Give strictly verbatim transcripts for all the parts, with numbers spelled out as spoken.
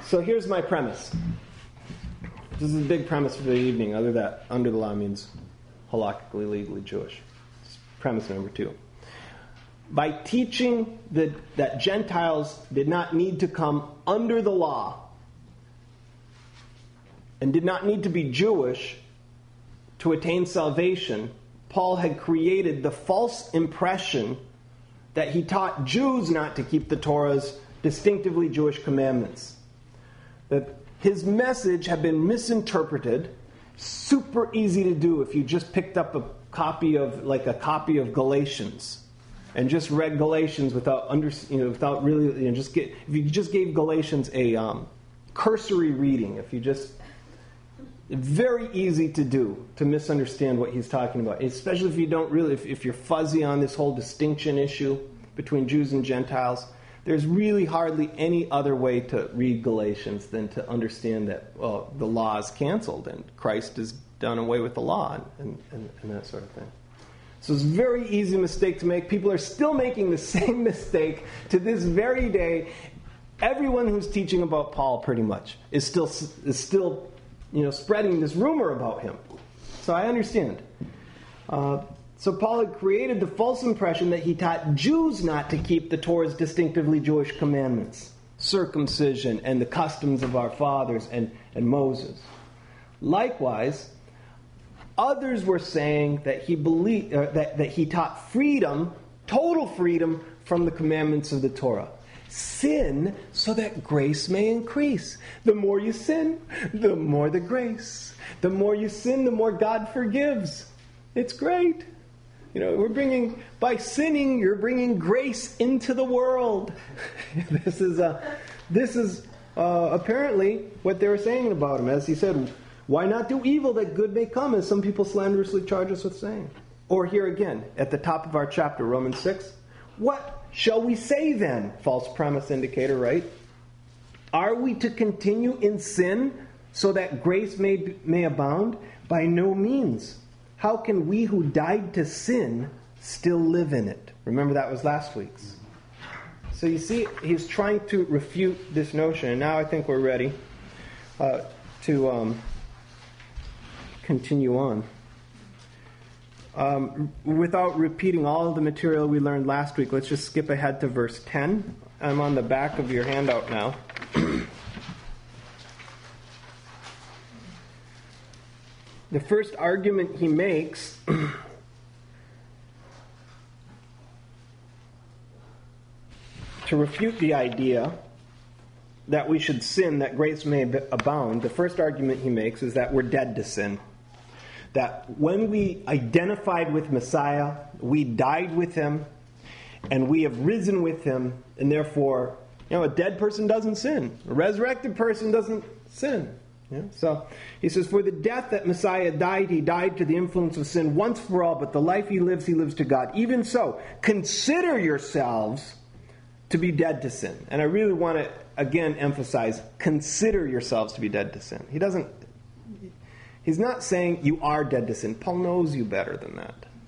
So here's my premise. This is a big premise for the evening, other than that under the law means halakhically, legally Jewish. It's premise number two. By teaching that, that Gentiles did not need to come under the law and did not need to be Jewish to attain salvation, Paul had created the false impression that he taught Jews not to keep the Torah's distinctively Jewish commandments. That his message had been misinterpreted. Super easy to do if you just picked up a copy of, like a copy of Galatians, and just read Galatians without under, you know, without really, you know, just get. If you just gave Galatians a um, cursory reading, if you just, very easy to do to misunderstand what he's talking about, especially if you don't really, if, if you're fuzzy on this whole distinction issue between Jews and Gentiles. There's really hardly any other way to read Galatians than to understand that, well, the law is canceled and Christ has done away with the law and, and, and that sort of thing. So it's a very easy mistake to make. People are still making the same mistake to this very day. Everyone who's teaching about Paul, pretty much, is still is still, you know, spreading this rumor about him. So I understand. Uh, So Paul had created the false impression that he taught Jews not to keep the Torah's distinctively Jewish commandments, circumcision and the customs of our fathers and, and Moses. Likewise, others were saying that he believed uh, that, that he taught freedom, total freedom from the commandments of the Torah. Sin so that grace may increase. The more you sin, the more the grace. The more you sin, the more God forgives. It's great. You know, we're bringing, by sinning, you're bringing grace into the world. This is a, this is uh, apparently what they were saying about him. As he said, why not do evil that good may come, as some people slanderously charge us with saying. Or here again, at the top of our chapter, Romans six, what shall we say then? False premise indicator, right? Are we to continue in sin so that grace may, may abound? By no means. How can we who died to sin still live in it? Remember, that was last week's. So you see, he's trying to refute this notion. And now I think we're ready uh, to um, continue on. Um, without repeating all of the material we learned last week, let's just skip ahead to verse ten. I'm on the back of your handout now. The first argument he makes to refute the idea that we should sin that grace may abound, the first argument he makes is that we're dead to sin. That when we identified with Messiah, we died with him, and we have risen with him, and therefore, you know, a dead person doesn't sin. A resurrected person doesn't sin. Yeah? So he says, for the death that Messiah died, he died to the influence of sin once for all, but the life he lives, he lives to God. Even so, consider yourselves to be dead to sin. And I really want to, again, emphasize, consider yourselves to be dead to sin. He doesn't, he's not saying you are dead to sin. Paul knows you better than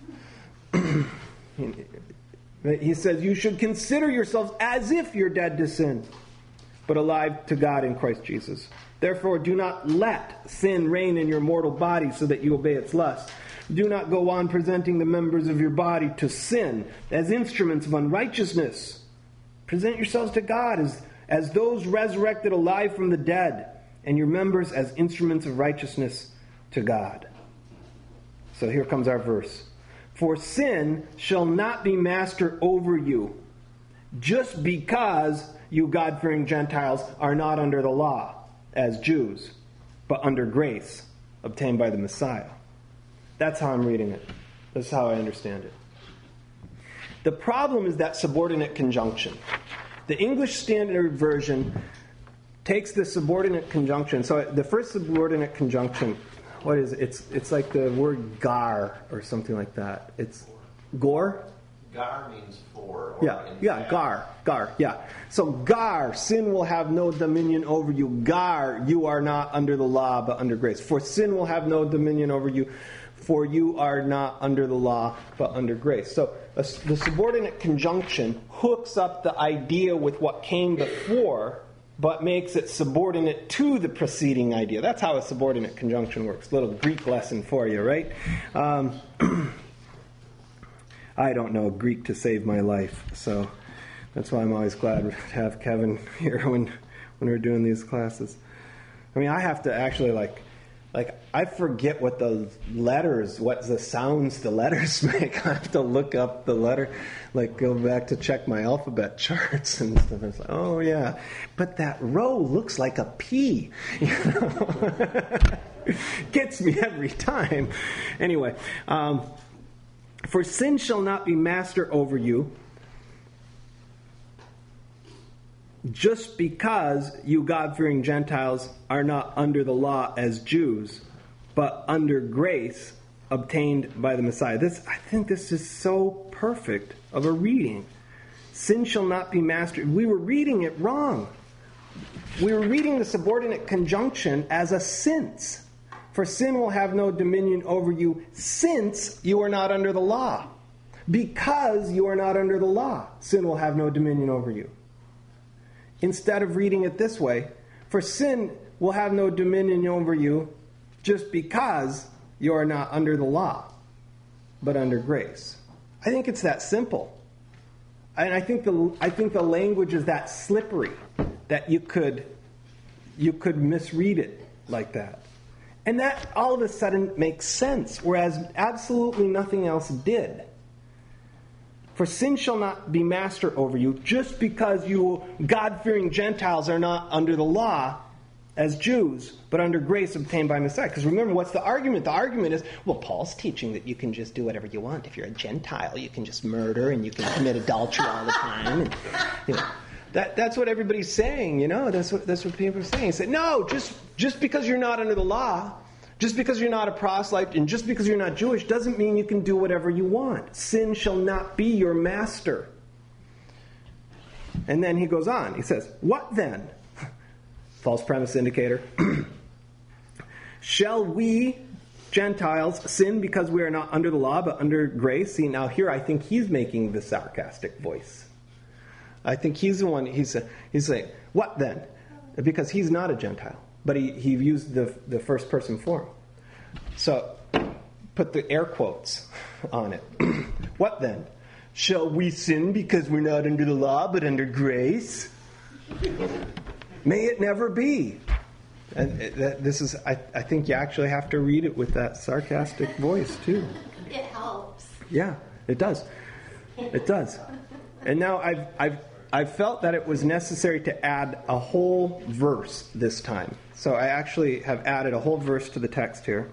that. He says you should consider yourselves as if you're dead to sin, but alive to God in Christ Jesus. Therefore, do not let sin reign in your mortal body so that you obey its lusts. Do not go on presenting the members of your body to sin as instruments of unrighteousness. Present yourselves to God as, as those resurrected alive from the dead, and your members as instruments of righteousness to God. So here comes our verse. For sin shall not be master over you, just because you God-fearing Gentiles are not under the law, as Jews, but under grace obtained by the Messiah. That's how I'm reading it. That's how I understand it. The problem is that subordinate conjunction. The English Standard Version takes the subordinate conjunction. So the first subordinate conjunction, what is it? It's it's like the word gar or something like that. It's gore? Gar means for. Or Yeah, yeah, gar, gar, yeah. So gar, sin will have no dominion over you. Gar, you are not under the law but under grace. For sin will have no dominion over you, for you are not under the law but under grace. So uh, the subordinate conjunction hooks up the idea with what came before but makes it subordinate to the preceding idea. That's how a subordinate conjunction works. Little Greek lesson for you, right? Um, I don't know Greek to save my life, so that's why I'm always glad to have Kevin here when when we're doing these classes. I mean, I have to actually, like, like I forget what the letters, what the sounds the letters make. I have to look up the letter, like go back to check my alphabet charts and stuff. It's like, oh yeah, but that row looks like a P. You know? Gets me every time. Anyway, um, for sin shall not be master over you, just because you God-fearing Gentiles are not under the law as Jews, but under grace obtained by the Messiah. This, I think this is so perfect of a reading. Sin shall not be mastered. We were reading it wrong. We were reading the subordinate conjunction as a since. For sin will have no dominion over you since you are not under the law. Because you are not under the law, sin will have no dominion over you. Instead of reading it this way, for sin will have no dominion over you just because you are not under the law, but under grace. I think it's that simple. And I think the I think the language is that slippery that you could you could misread it like that. And that all of a sudden makes sense, whereas absolutely nothing else did. For sin shall not be master over you, just because you God-fearing Gentiles are not under the law as Jews, but under grace obtained by Messiah. Because remember, what's the argument? The argument is, well, Paul's teaching that you can just do whatever you want. If you're a Gentile, you can just murder and you can commit adultery all the time. And, you know, that that's what everybody's saying. You know, that's what that's what people are saying. They say, no, just just because you're not under the law. Just because you're not a proselyte and just because you're not Jewish doesn't mean you can do whatever you want. Sin shall not be your master. And then he goes on. He says, what then? False premise indicator. Shall we, Gentiles, sin because we are not under the law but under grace? See, now here I think he's making the sarcastic voice. I think he's the one, he's, he's saying, what then? Because he's not a Gentile. But he, he used the the first person form. So, put the air quotes on it. What then? Shall we sin because we're not under the law but under grace? May it never be. And it, this is, I, I think you actually have to read it with that sarcastic voice too. It helps. Yeah, it does. It does. And now I've I've I've felt that it was necessary to add a whole verse this time. So I actually have added a whole verse to the text here.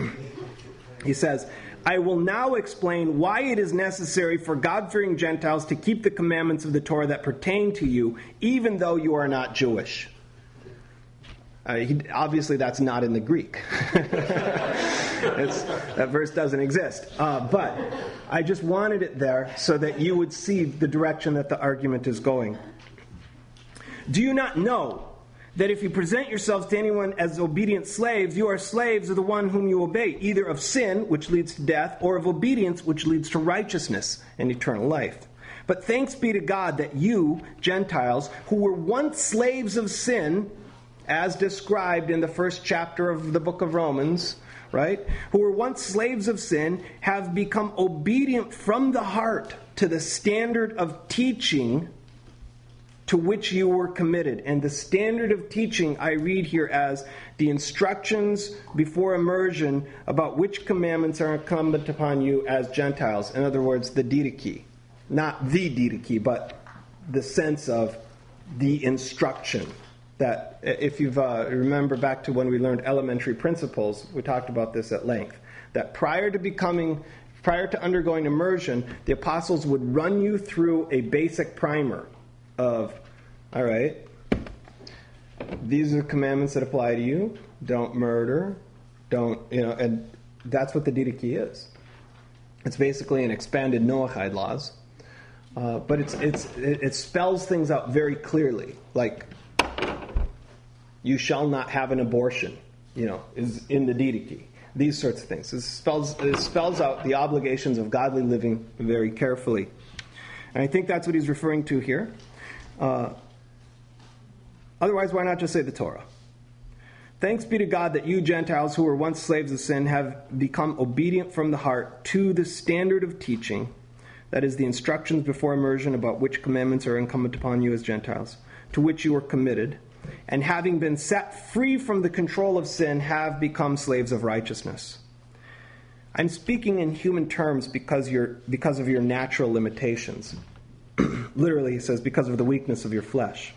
He says, I will now explain why it is necessary for God-fearing Gentiles to keep the commandments of the Torah that pertain to you, even though you are not Jewish. Uh, he, obviously, that's not in the Greek. it's, that verse doesn't exist. Uh, but I just wanted it there so that you would see the direction that the argument is going. Do you not know that if you present yourselves to anyone as obedient slaves, you are slaves of the one whom you obey, either of sin, which leads to death, or of obedience, which leads to righteousness and eternal life? But thanks be to God that you, Gentiles, who were once slaves of sin, as described in the first chapter of the book of Romans, right, who were once slaves of sin, have become obedient from the heart to the standard of teaching to which you were committed. And the standard of teaching I read here as the instructions before immersion about which commandments are incumbent upon you as Gentiles. In other words, the didache. Not the didache, but the sense of the instruction. That if you've uh, remember back to when we learned elementary principles, we talked about this at length. That prior to becoming, prior to undergoing immersion, the apostles would run you through a basic primer of, all right, these are the commandments that apply to you. Don't murder. Don't, you know, and that's what the didache is. It's basically an expanded Noahide laws. Uh, but it's it's it, it spells things out very clearly. Like, you shall not have an abortion, you know, is in the didache. These sorts of things. It spells, it spells out the obligations of godly living very carefully. And I think that's what he's referring to here. Uh, Otherwise, why not just say the Torah? Thanks be to God that you Gentiles who were once slaves of sin have become obedient from the heart to the standard of teaching, that is, the instructions before immersion about which commandments are incumbent upon you as Gentiles, to which you were committed, and having been set free from the control of sin, have become slaves of righteousness. I'm speaking in human terms because you're, because of your natural limitations. Literally, he says, because of the weakness of your flesh.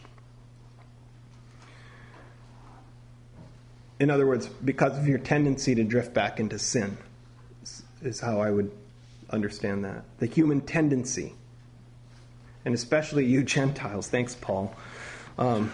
In other words, because of your tendency to drift back into sin, is how I would understand that. The human tendency. And especially you Gentiles. Thanks, Paul. Um,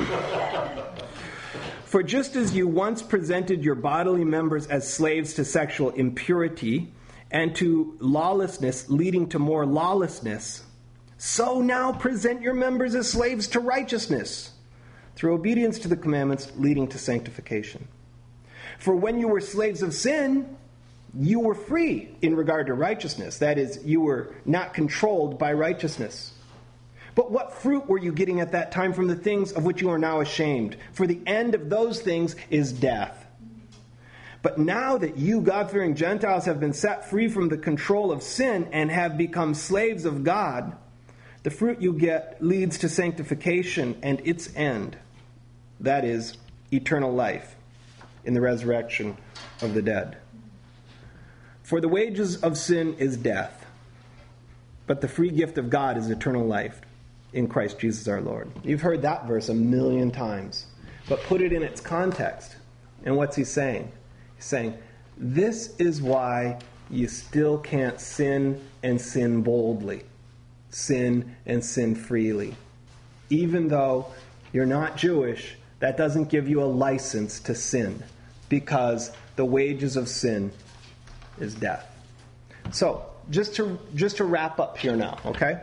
For just as you once presented your bodily members as slaves to sexual impurity and to lawlessness leading to more lawlessness, so now present your members as slaves to righteousness, through obedience to the commandments leading to sanctification. For when you were slaves of sin, you were free in regard to righteousness. That is, you were not controlled by righteousness. But what fruit were you getting at that time from the things of which you are now ashamed? For the end of those things is death. But now that you, God-fearing Gentiles, have been set free from the control of sin and have become slaves of God, the fruit you get leads to sanctification and its end. That is, eternal life in the resurrection of the dead. For the wages of sin is death, but the free gift of God is eternal life in Christ Jesus our Lord. You've heard that verse a million times, but put it in its context. And what's he saying? He's saying, this is why you still can't sin and sin boldly, sin and sin freely. Even though you're not Jewish, that doesn't give you a license to sin, because the wages of sin is death. So, just to just to wrap up here now, okay?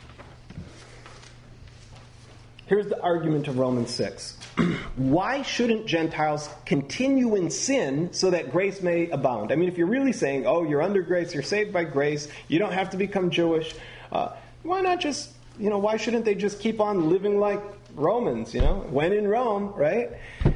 Here's the argument of Romans six. Why shouldn't Gentiles continue in sin so that grace may abound? I mean, if you're really saying, oh, you're under grace, you're saved by grace, you don't have to become Jewish, uh, why not just, you know, why shouldn't they just keep on living like Romans, you know? When in Rome, right?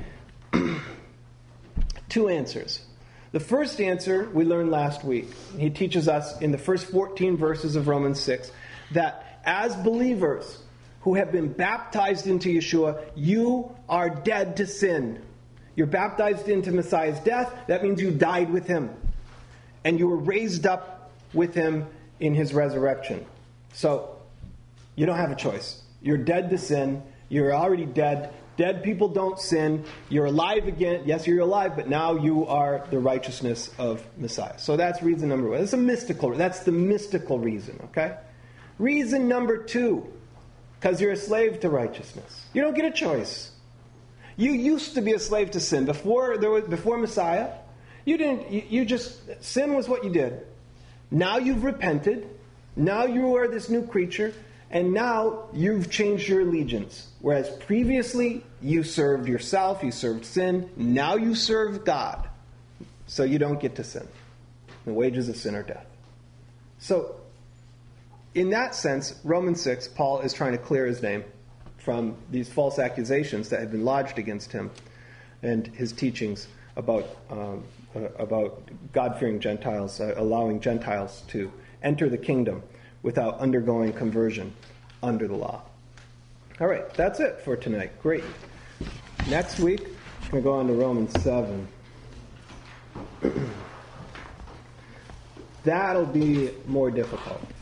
Two answers. The first answer we learned last week. He teaches us in the first fourteen verses of Romans six that as believers who have been baptized into Yeshua, you are dead to sin. You're baptized into Messiah's death. That means you died with him. And you were raised up with him in his resurrection. So, you don't have a choice. You're dead to sin. You're already dead. Dead people don't sin. You're alive again. Yes, you're alive, but now you are the righteousness of Messiah. So that's reason number one. That's a mystical. That's the mystical reason, okay? Reason number two, because you're a slave to righteousness. You don't get a choice. You used to be a slave to sin before there was before Messiah. You didn't. You, you just sin was what you did. Now you've repented. Now you are this new creature. And now you've changed your allegiance. Whereas previously you served yourself, you served sin. Now you serve God. So you don't get to sin. The wages of sin are death. So in that sense, Romans six, Paul is trying to clear his name from these false accusations that have been lodged against him and his teachings about, um, uh, about God-fearing Gentiles, uh, allowing Gentiles to enter the kingdom without undergoing conversion under the law. All right, that's it for tonight. Great. Next week, we're going to go on to Romans seven. That'll be more difficult.